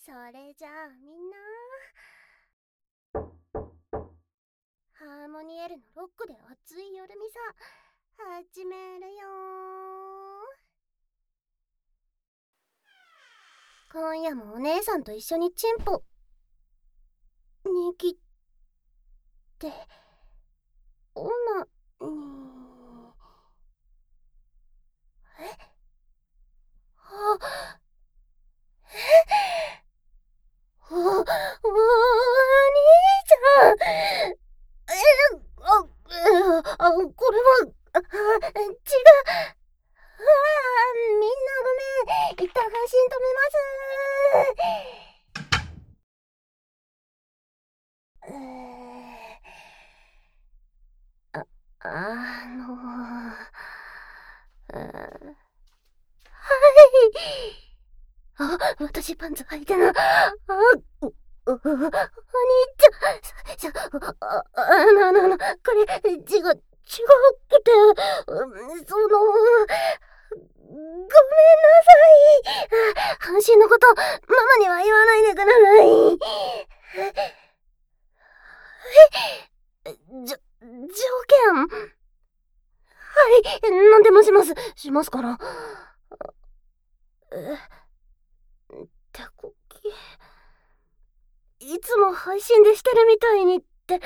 それじゃあみんな、ハーモニエルのロックで熱い夜見さ始めるよ今夜もお姉さんと一緒にチンポ握ってオナにあお兄ちゃんこれは違うみんなごめん一旦配信止めますあ、あのはい私パンツ履いてなお兄ちゃんこれ違くてごめんなさい阪神のことママには言わないでください条件はい何でもしますから手こきいつも配信でしてるみたいにって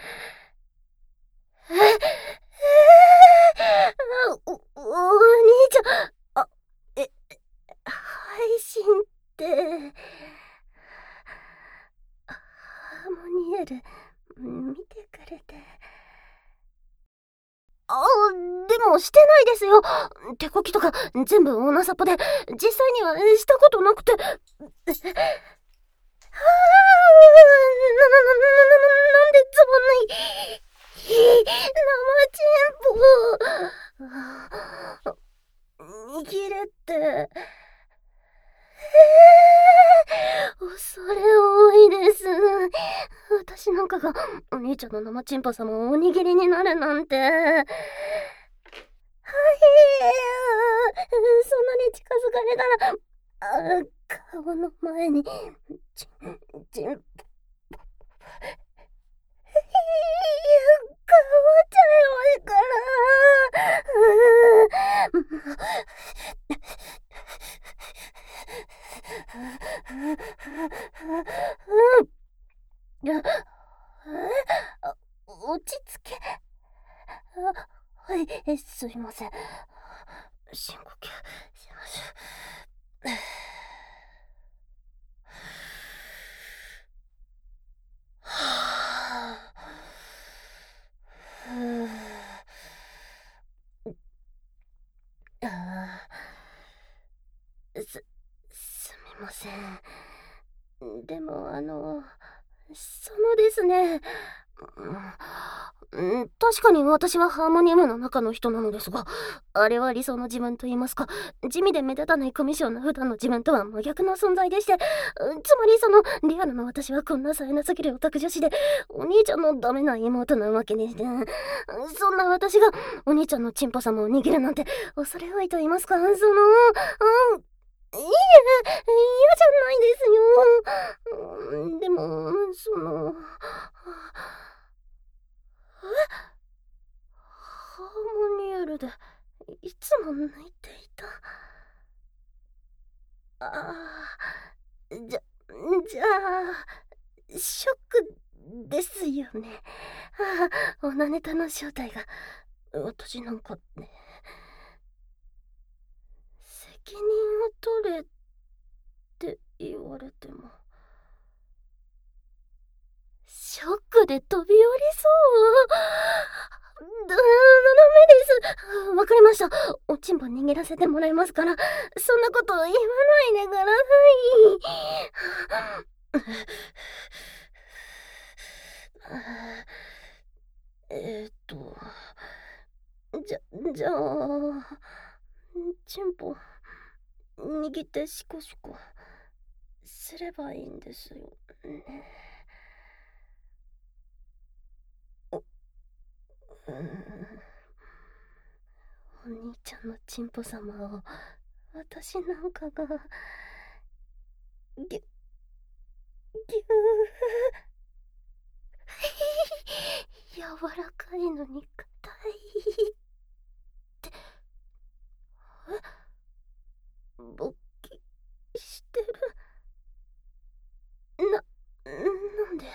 お兄ちゃん配信ってハーモニエル見てくれてでもしてないですよ手こきとか全部オナサポで実際にはしたことなくてなんでズボンない生チンポ握れって恐れ多いです私なんかがお兄ちゃんの生チンポ様をおにぎりになるなんてはいそんなに近づかれたら顔の前にチンポ変わっちゃいますから落ち着けはいすいません深呼吸しましょすみませんでもそのですね確かに私はハーモニウムの中の人なのですが、あれは理想の自分と言いますか、地味で目立たないコミッションな普段の自分とは真逆の存在でして、つまりリアルな私はこんな冴えなすぎるオタク女子で、お兄ちゃんのダメな妹なわけでして、そんな私がお兄ちゃんのチンポ様を握るなんて、恐れ多いと言いますか、いや、嫌じゃないですよ。でも、ハーモニエルでいつも泣いていたじゃあショックですよねオナネタの正体が私なんかね責任を取れって言われてもショックで飛び降りそうダメですわかりましたおちんぽ握らせてもらいますからそんなこと言わないでくださいじゃあチンポ握ってシコシコすればいいんですよねお兄ちゃんのチンポ様を私なんかがぎゅー柔らかいのに硬いって勃起してる。なんで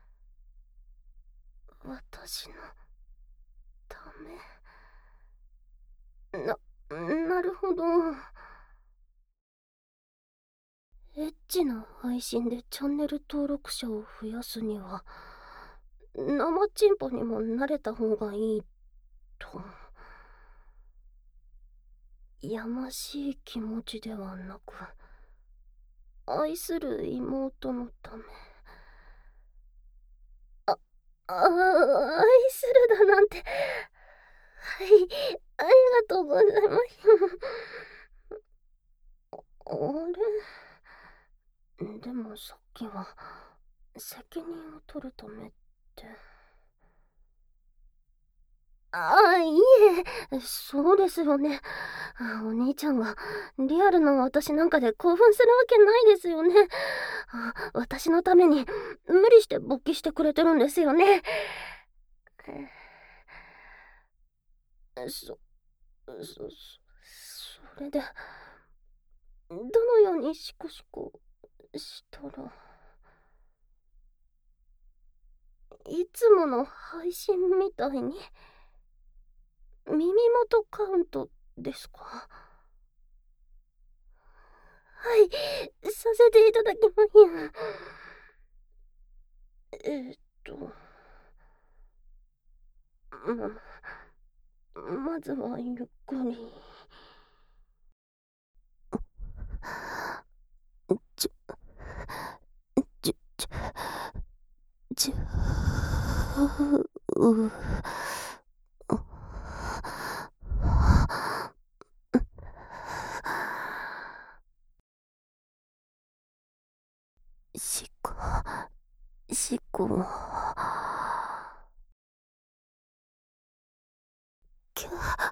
私のためなるほど。エッチな配信でチャンネル登録者を増やすには生チンポにも慣れた方がいいと。やましい気持ちではなく、愛する妹のため。愛するだなんて。はい、ありがとうございます。あれでもさっきは責任を取るためって。いえ、そうですよね。お兄ちゃんがリアルな私なんかで興奮するわけないですよね。私のために無理して勃起してくれてるんですよね。それで、どのようにシコシコしたら。いつもの配信みたいに耳元カウントですか？はい、させていただきます。えっとまずはゆっくり。じゅじゅじゅうしこしこキュ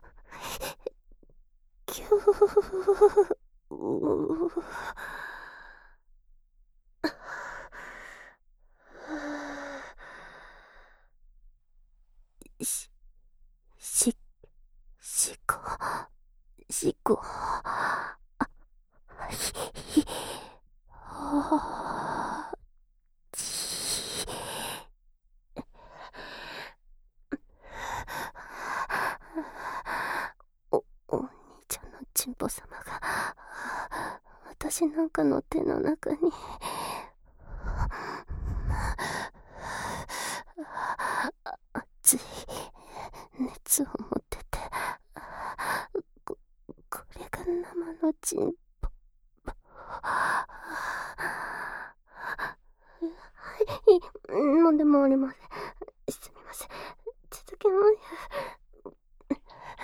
キュしししこしこひはちお兄ちゃんのチンポ様が私なんかの手の中に熱い熱を持ってて、これが生のチンポ。はい、なんでもありません。すみません。続けます。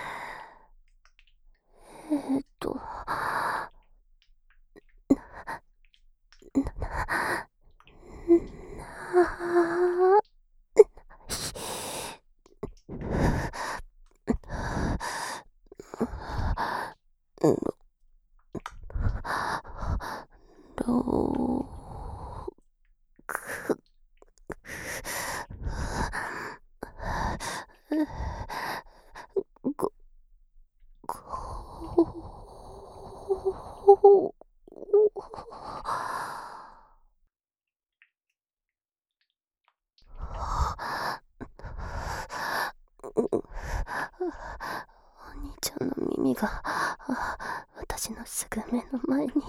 お兄ちゃんの耳が私のすぐ目の前に。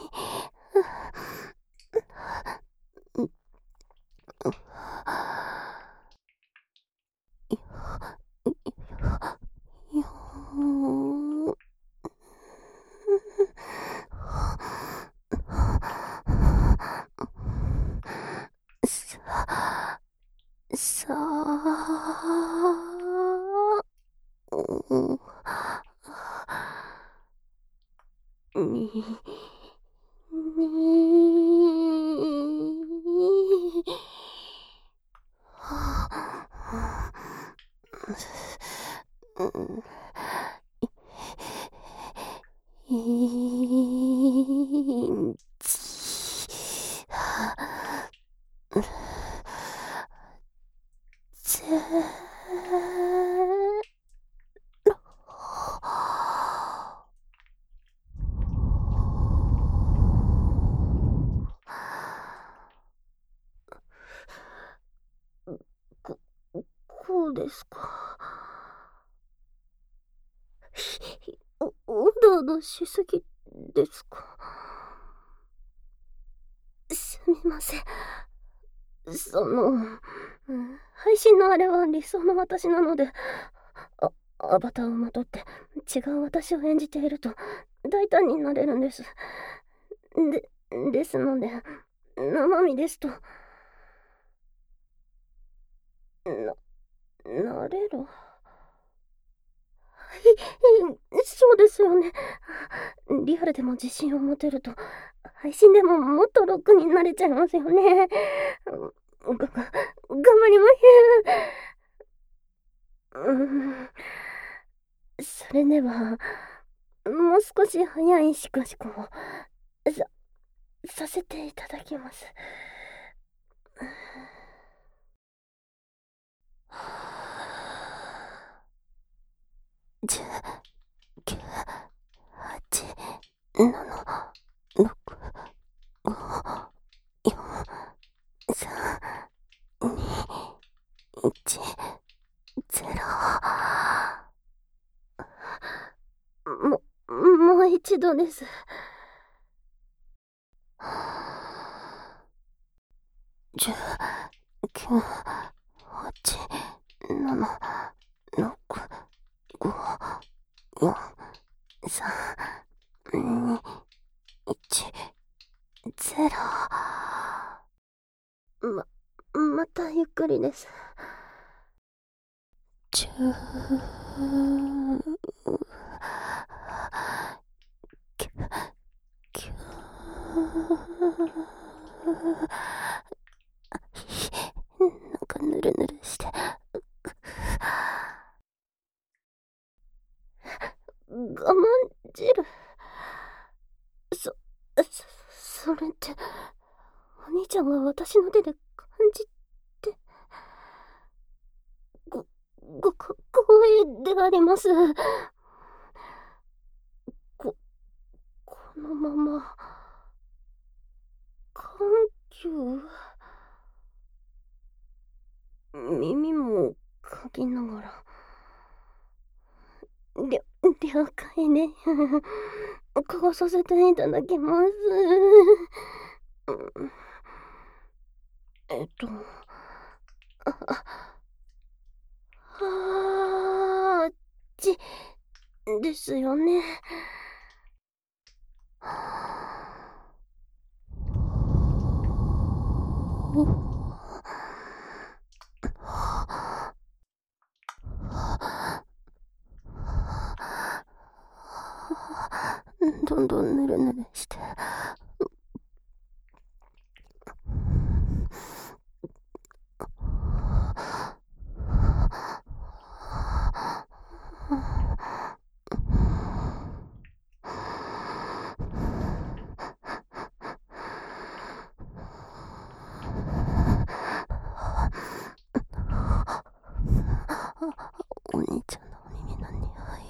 さあ、いんちそうですか。おどおどしすぎですか。すみません。配信のあれは理想の私なので、アバターをまとって違う私を演じていると大胆になれるんです。ですので、生身ですと、なれる。そうですよね。リアルでも自信を持てると、配信でももっとロックになれちゃいますよね。頑張ります。それでは、もう少し早いシコシコを、させていただきます。10、9、8、7、6、5、4、3、2、1、0。もう一度です。10、9、8、7、6、5、4、3、2、1、0。またゆっくりです。10、9、なんかぬるぬるして。我慢汁。それって、お兄ちゃんが私の手で感じて、光栄であります。このまま、緩急、耳もかきながら、了解ね。嗅がさせていただきます。あっち、ですよね。どんどんぬるぬるして。お兄ちゃんのお耳の匂い。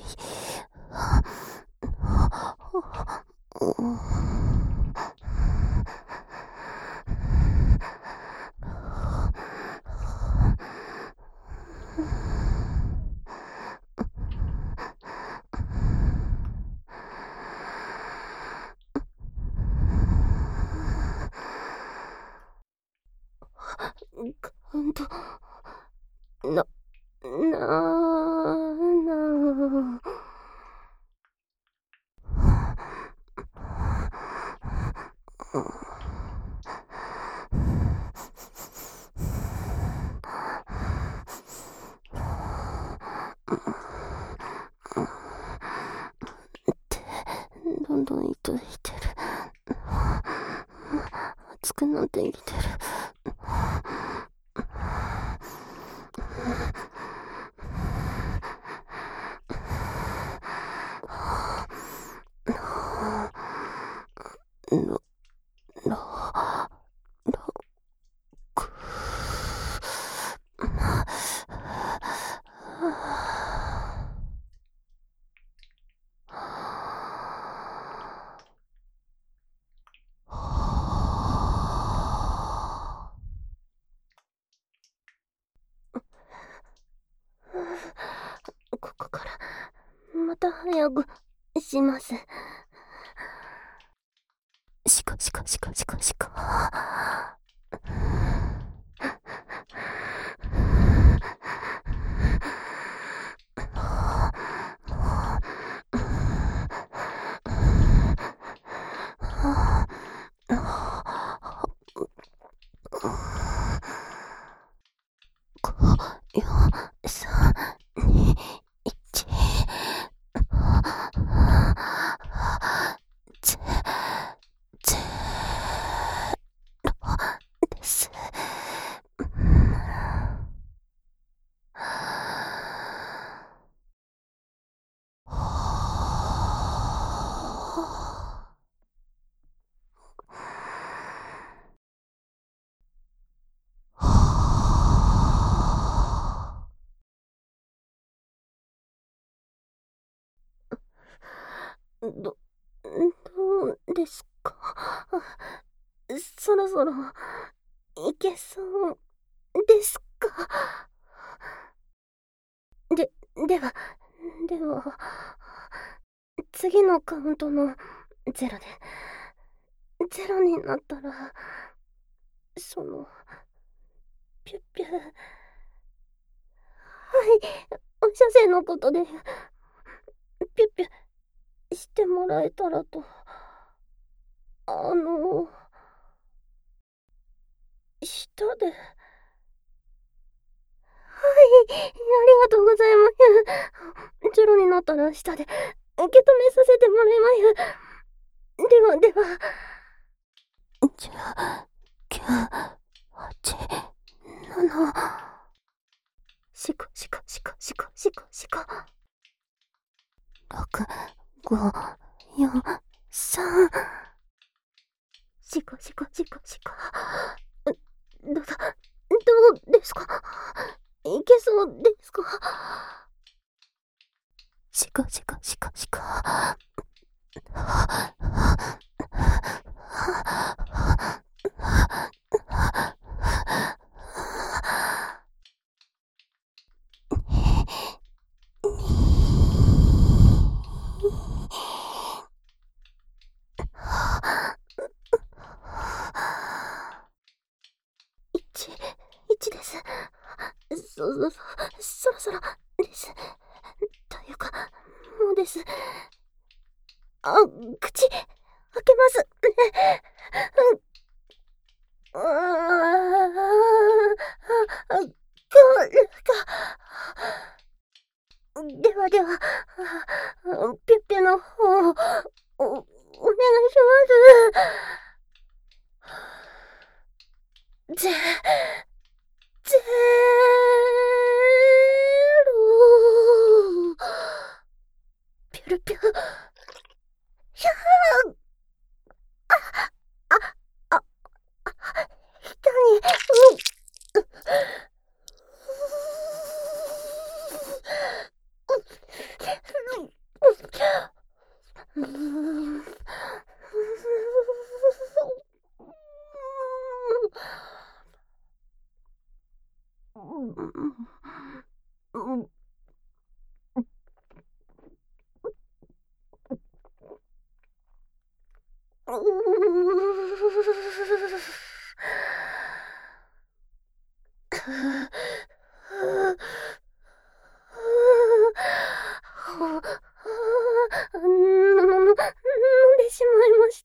感動、な、どんどん糸引いてる。熱くなってきてる。ろ、ろ、く。 た早くします。しか。5、4、3、2、1。ゼロです。どうですか？そろそろいけそうですか？では、次のカウントのゼロで、ゼロになったら、ピュッピュ、はい、お射精のことで、ピュッピュしてもらえたらと、下で、はい、ありがとうございます。ゼロになったら下で受け止めさせてもらいます。では。10、9、8、7。しか。6、5、4、3。しか。どうですか？いけそうですか？しか。1です。そろそろです。というか、もうです。口開けます。では、ピュッピュの方、お願いします。ゼロ。ピュルピュ。ひゃー。下に、飲んでしまいました。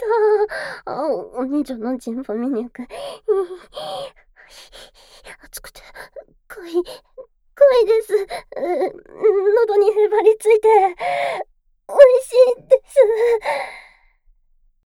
お兄ちゃんのジンファミニャク。熱くて、濃いです。喉にへばりついて、美味しいです。